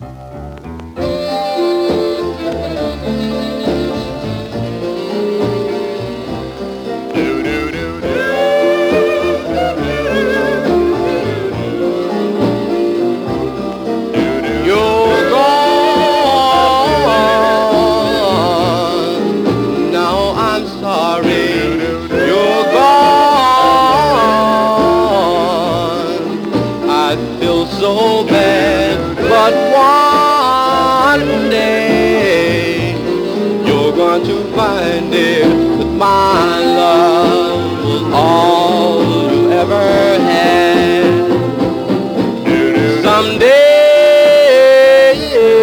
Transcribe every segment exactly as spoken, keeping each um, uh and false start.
You're gone. Now I'm sorry. You're gone. I feel so bad, but one day you're going to find it that my love was all you ever had. Someday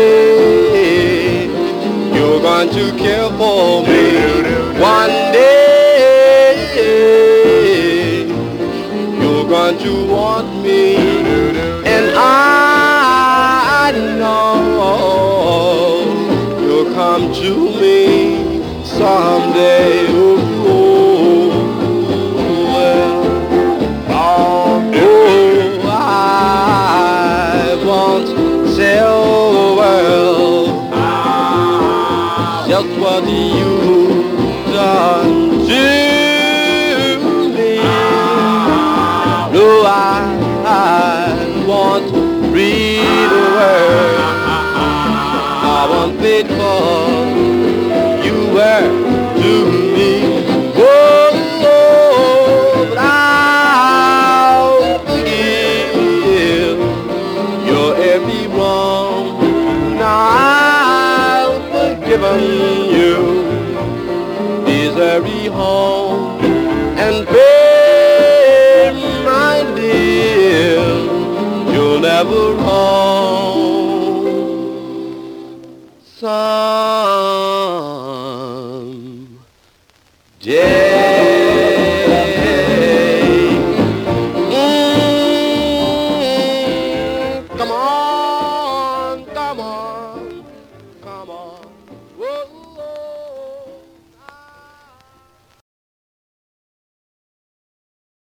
you're going to care for me. One day you're going to want me, and I know you'll come to me someday. Oh, well, oh, I won't tell the world just what you've done to me. No, I, I won't read a word. I won't faithful you were to me. Oh, oh, but I'll forgive your every wrong. Now I've forgiven you this every home, and babe, my dear, you'll never roam. Some day.